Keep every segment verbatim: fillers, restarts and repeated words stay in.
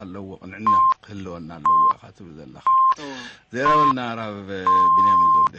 اللو عندنا خلو أن اللو خاتم ذا اللخ زيرا والنارا بنيامين زوده.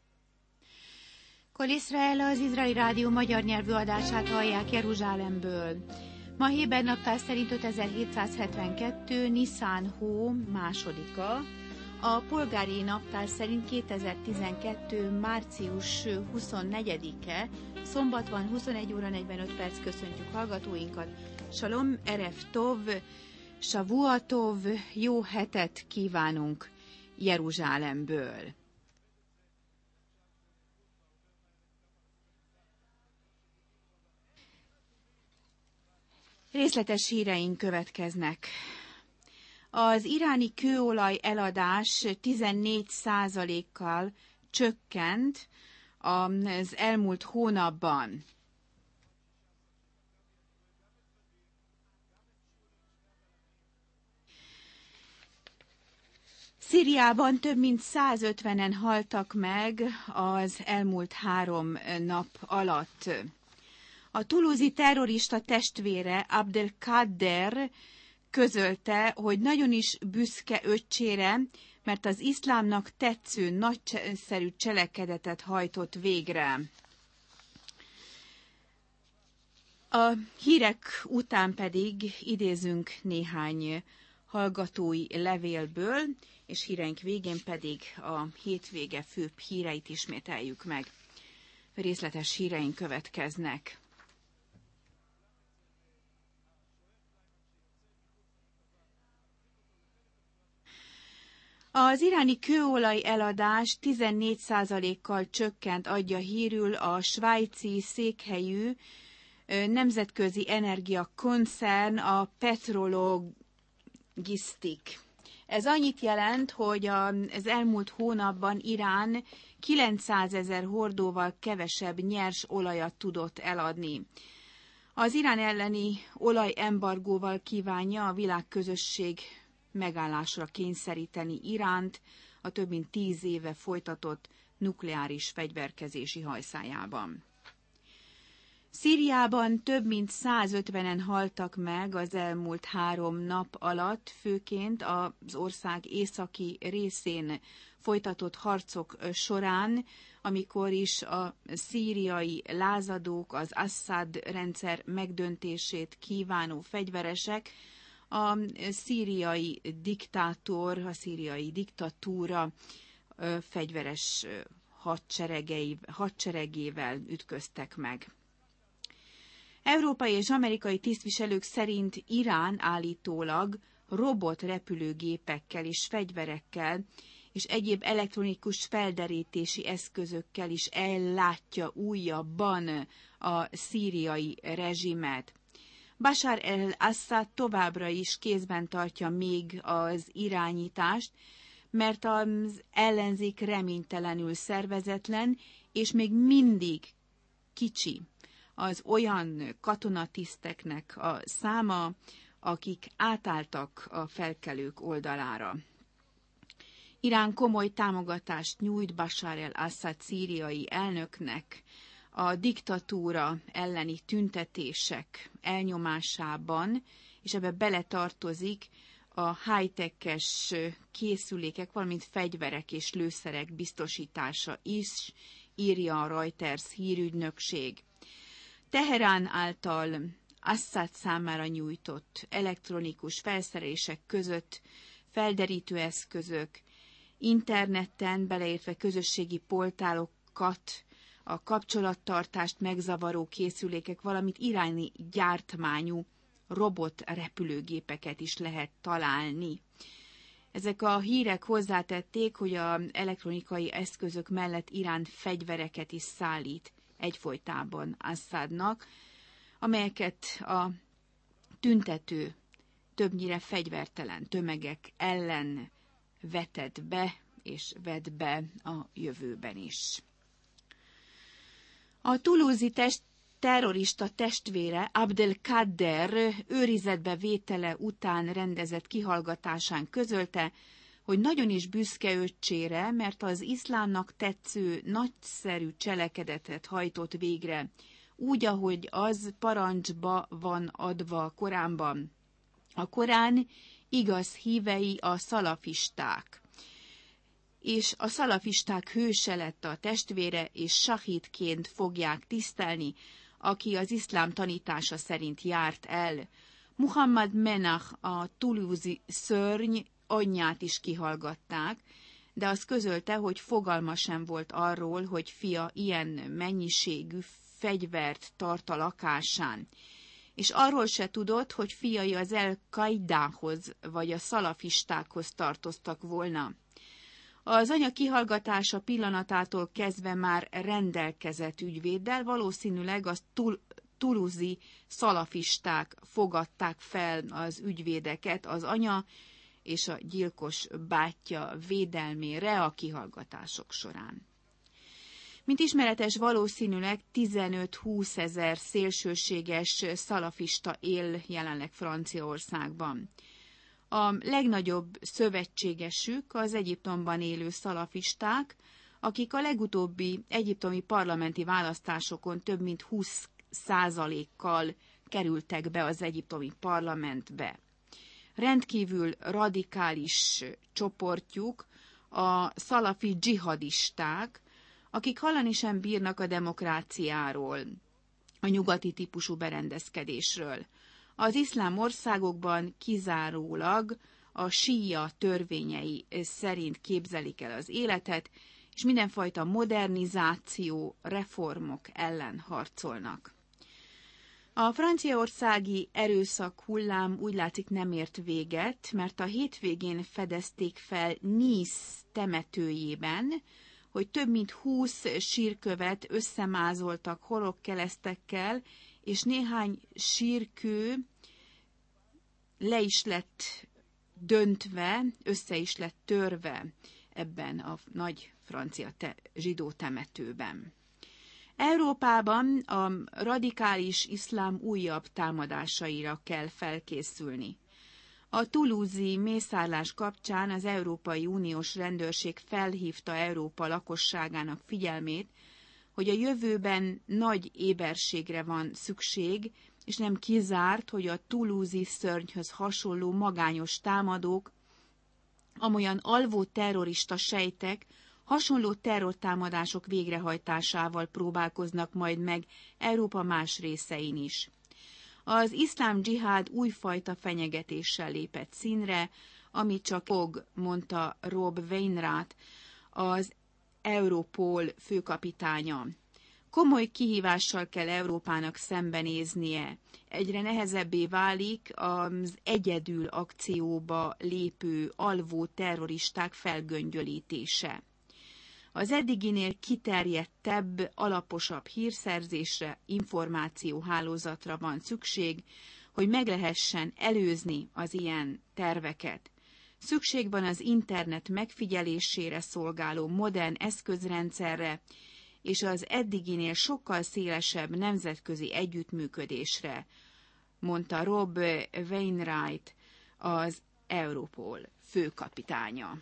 Kol Izrael az izraeli rádió magyar nyelvű adását hallják Jeruzsálemből. Ma héber naptár szerint ötezer-hétszázhetvenkettő. Niszán hó másodika, a polgári naptár szerint kétezer-tizenkettő. március huszonnegyedike, szombat van, huszonegy óra negyvenöt perc, köszöntjük hallgatóinkat. Shalom, erev tov, shavua tov, jó hetet kívánunk Jeruzsálemből. Részletes híreink következnek. Az iráni kőolaj eladás tizennégy százalékkal csökkent az elmúlt hónapban. Szíriában több mint százötvenen haltak meg az elmúlt három nap alatt. A tulúzi terrorista testvére Abdelkader közölte, hogy nagyon is büszke öccsére, mert az iszlámnak tetsző nagyszerű cselekedetet hajtott végre. A hírek után pedig idézünk néhány hallgatói levélből, és híreink végén pedig a hétvége főbb híreit ismételjük meg. Részletes híreink következnek. Az iráni kőolaj eladás tizennégy százalékkal csökkent, adja hírül a svájci székhelyű nemzetközi energiakoncern, a Petrologistik. Ez annyit jelent, hogy az elmúlt hónapban Irán kilencszázezer hordóval kevesebb nyers olajat tudott eladni. Az Irán elleni olajembargóval kívánja a világközösség megállásra kényszeríteni Iránt a több mint tíz éve folytatott nukleáris fegyverkezési hajszájában. Szíriában több mint százötvenen haltak meg az elmúlt három nap alatt, főként az ország északi részén folytatott harcok során, amikor is a szíriai lázadók, az Assad rendszer megdöntését kívánó fegyveresek, a szíriai diktátor, a szíriai diktatúra fegyveres hadseregével ütköztek meg. Európai és amerikai tisztviselők szerint Irán állítólag robotrepülőgépekkel és fegyverekkel és egyéb elektronikus felderítési eszközökkel is ellátja újabban a szíriai rezsimet. Bashar el-Assad továbbra is kézben tartja még az irányítást, mert az ellenzék reménytelenül szervezetlen, és még mindig kicsi az olyan katonatiszteknek a száma, akik átálltak a felkelők oldalára. Irán komoly támogatást nyújt Bashar el-Assad szíriai elnöknek a diktatúra elleni tüntetések elnyomásában, és ebbe beletartozik a high-tech-es készülékek, valamint fegyverek és lőszerek biztosítása is, írja a Reuters hírügynökség. Teherán által Assad számára nyújtott elektronikus felszerelések között felderítő eszközök, interneten, beleértve közösségi portálokat, a kapcsolattartást megzavaró készülékek, valamint iráni gyártmányú robotrepülőgépeket is lehet találni. Ezek a hírek hozzátették, hogy az elektronikai eszközök mellett Irán fegyvereket is szállít egyfolytában Assadnak, amelyeket a tüntető, többnyire fegyvertelen tömegek ellen vetett be és vet be a jövőben is. A tulúzi test terrorista testvére Abdelkader őrizetbe vétele után rendezett kihallgatásán közölte, hogy nagyon is büszke öccsére, mert az iszlámnak tetsző nagyszerű cselekedetet hajtott végre, úgy, ahogy az parancsba van adva a Koránban. A Korán igaz hívei a szalafisták. És a szalafisták hőse lett a testvére, és sahidként fogják tisztelni, aki az iszlám tanítása szerint járt el. Muhammad Menah, a tulúzi szörny anyját is kihallgatták, de az közölte, hogy fogalma sem volt arról, hogy fia ilyen mennyiségű fegyvert tart a lakásán. És arról se tudott, hogy fiai az El-Qaidához vagy a szalafistákhoz tartoztak volna. Az anya kihallgatása pillanatától kezdve már rendelkezett ügyvéddel, valószínűleg az tul- tulúzi szalafisták fogadták fel az ügyvédeket az anya és a gyilkos bátyja védelmére a kihallgatások során. Mint ismeretes, valószínűleg tizenöt-húsz ezer szélsőséges szalafista él jelenleg Franciaországban. A legnagyobb szövetségesük az Egyiptomban élő szalafisták, akik a legutóbbi egyiptomi parlamenti választásokon több mint húsz százalékkal kerültek be az egyiptomi parlamentbe. Rendkívül radikális csoportjuk a szalafi dzsihadisták, akik hallani sem bírnak a demokráciáról, a nyugati típusú berendezkedésről. Az iszlám országokban kizárólag a síja törvényei szerint képzelik el az életet, és mindenfajta modernizáció, reformok ellen harcolnak. A franciaországi erőszak hullám úgy látszik nem ért véget, mert a hétvégén fedezték fel Nice temetőjében, hogy több mint húsz sírkövet összemázoltak horogkeresztekkel, és néhány sírkő le is lett döntve, össze is lett törve ebben a nagy francia te- zsidó temetőben. Európában a radikális iszlám újabb támadásaira kell felkészülni. A tulúzi mészárlás kapcsán az Európai Uniós rendőrség felhívta Európa lakosságának figyelmét, hogy a jövőben nagy éberségre van szükség, és nem kizárt, hogy a tulúzi szörnyhöz hasonló magányos támadók, amolyan alvó terrorista sejtek, hasonló terrortámadások végrehajtásával próbálkoznak majd meg Európa más részein is. Az iszlám dzsihád újfajta fenyegetéssel lépett színre, ami csak fog, mondta Rob Wainwright, az Europol főkapitánya. Komoly kihívással kell Európának szembenéznie. Egyre nehezebbé válik az egyedül akcióba lépő alvó terroristák felgöngyölítése. Az eddiginél kiterjedtebb, alaposabb hírszerzésre, információhálózatra van szükség, hogy meg lehessen előzni az ilyen terveket. Szükség van az internet megfigyelésére szolgáló modern eszközrendszerre, és az eddiginél sokkal szélesebb nemzetközi együttműködésre, mondta Rob Wainwright, az Europol főkapitánya.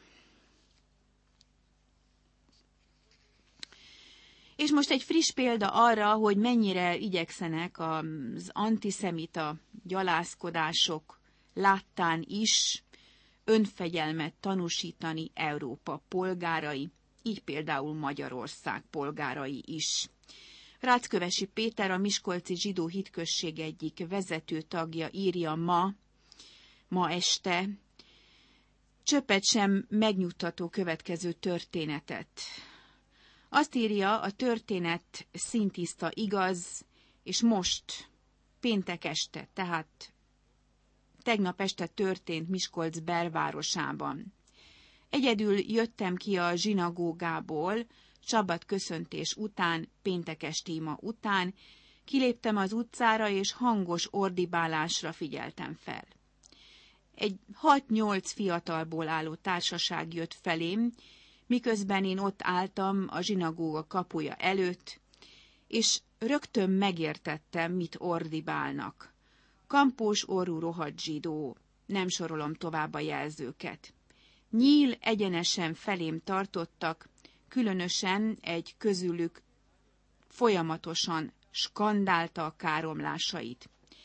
És most egy friss példa arra, hogy mennyire igyekszenek az antiszemita gyalázkodások láttán is önfegyelmet tanúsítani Európa polgárai, így például Magyarország polgárai is. Ráckövesi Péter, a miskolci zsidó hitközség egyik vezető tagja írja ma, ma este, csöppet sem megnyugtató következő történetet. Azt írja, a történet szintiszta igaz, és most, péntek este, tehát tegnap este történt Miskolc belvárosában. Egyedül jöttem ki a zsinagógából, sabbat köszöntés után, péntek esti ima után, kiléptem az utcára, és hangos ordibálásra figyeltem fel. Egy hat-nyolc fiatalból álló társaság jött felém, miközben én ott álltam a zsinagóga kapuja előtt, és rögtön megértettem, mit ordibálnak. Kampós orrú rohadt zsidó, nem sorolom tovább a jelzőket. Nyíl egyenesen felém tartottak, különösen egy közülük folyamatosan skandálta a káromlásait.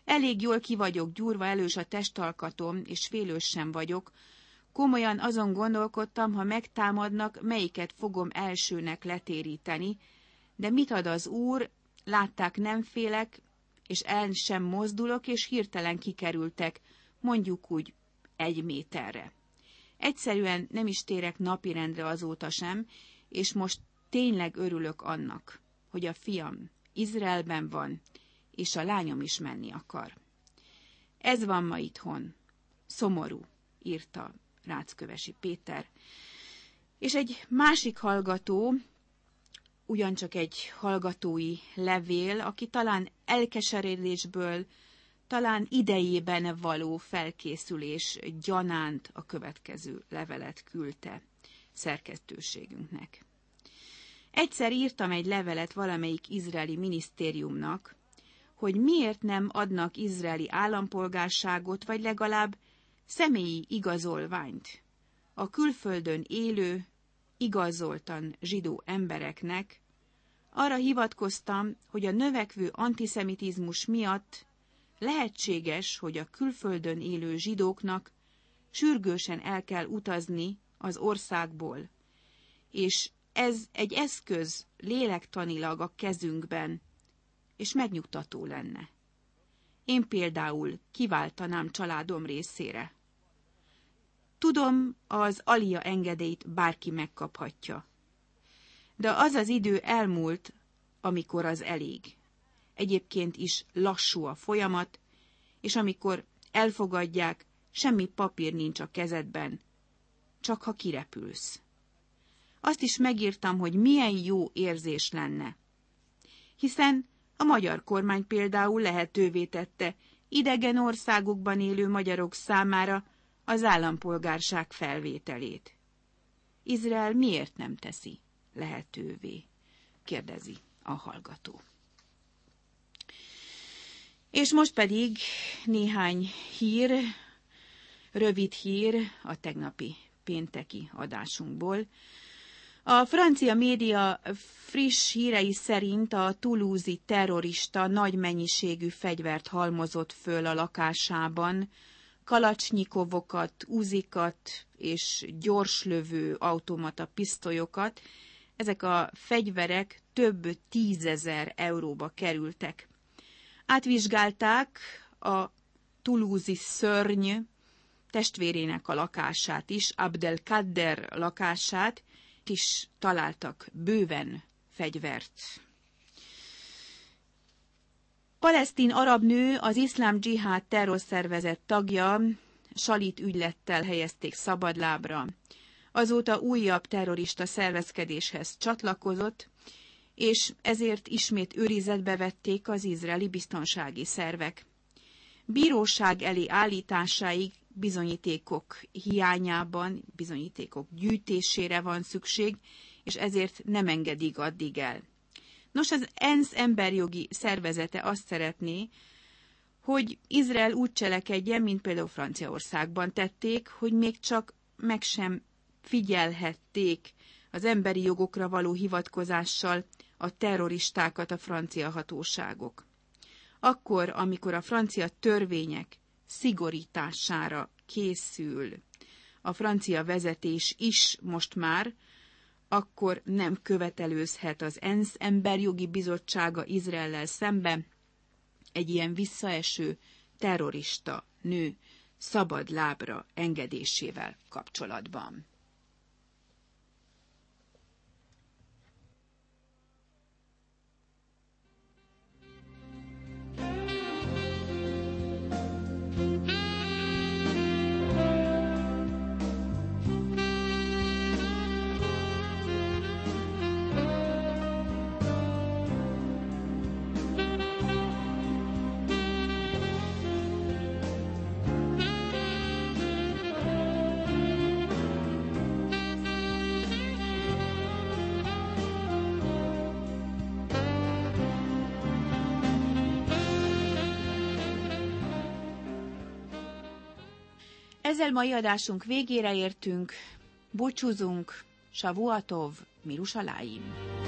Elég jól ki vagyok gyúrva, elős a testalkatom, és félős sem vagyok. Komolyan azon gondolkodtam, ha megtámadnak, melyiket fogom elsőnek letéríteni, de mit ad az Úr, látták, nem félek, és el sem mozdulok, és hirtelen kikerültek, mondjuk úgy egy méterre. Egyszerűen nem is térek napirendre azóta sem, és most tényleg örülök annak, hogy a fiam Izraelben van, és a lányom is menni akar. Ez van ma itthon. Szomorú, írta Ráckövesi Péter. És egy másik hallgató, ugyancsak egy hallgatói levél, aki talán elkeseredésből, talán idejében való felkészülés gyanánt a következő levelet küldte szerkesztőségünknek. Egyszer írtam egy levelet valamelyik izraeli minisztériumnak, hogy miért nem adnak izraeli állampolgárságot, vagy legalább személyi igazolványt a külföldön élő, igazoltan zsidó embereknek. Arra hivatkoztam, hogy a növekvő antiszemitizmus miatt lehetséges, hogy a külföldön élő zsidóknak sürgősen el kell utazni az országból, és ez egy eszköz lélektanilag a kezünkben, és megnyugtató lenne. Én például kiváltanám családom részére. Tudom, az alia engedélyt bárki megkaphatja. De az az idő elmúlt, amikor az elég. Egyébként is lassú a folyamat, és amikor elfogadják, semmi papír nincs a kezedben, csak ha kirepülsz. Azt is megírtam, hogy milyen jó érzés lenne. Hiszen a magyar kormány például lehetővé tette idegen országokban élő magyarok számára az állampolgárság felvételét. Izrael miért nem teszi lehetővé? Kérdezi a hallgató. És most pedig néhány hír, rövid hír a tegnapi pénteki adásunkból. A francia média friss hírei szerint a toulouse-i terrorista nagy mennyiségű fegyvert halmozott föl a lakásában, kalacsnyikovokat, uzikat és gyorslövő automata pisztolyokat. Ezek a fegyverek több tízezer euróba kerültek. Átvizsgálták a toulouse-i szörny testvérének a lakását is, Abdelkader lakását, is találtak bőven fegyvert. Palesztin arab nő, az iszlám dzsihád terrorszervezet tagja, Salit ügylettel helyezték szabadlábra. Azóta újabb terrorista szervezkedéshez csatlakozott, és ezért ismét őrizetbe vették az izraeli biztonsági szervek. Bíróság elé állításáig bizonyítékok hiányában, bizonyítékok gyűjtésére van szükség, és ezért nem engedik addig el. Nos, az ENSZ emberjogi szervezete azt szeretné, hogy Izrael úgy cselekedjen, mint például Franciaországban tették, hogy még csak meg sem figyelhették az emberi jogokra való hivatkozással a terroristákat a francia hatóságok. Akkor, amikor a francia törvények szigorítására készül a francia vezetés is most már, akkor nem követelőzhet az ENSZ emberjogi bizottsága Izraellel szemben egy ilyen visszaeső terrorista nő szabad lábra engedésével kapcsolatban. Ezzel mai adásunk végére értünk. Búcsúzunk. Shavuatov, Mirushalayim.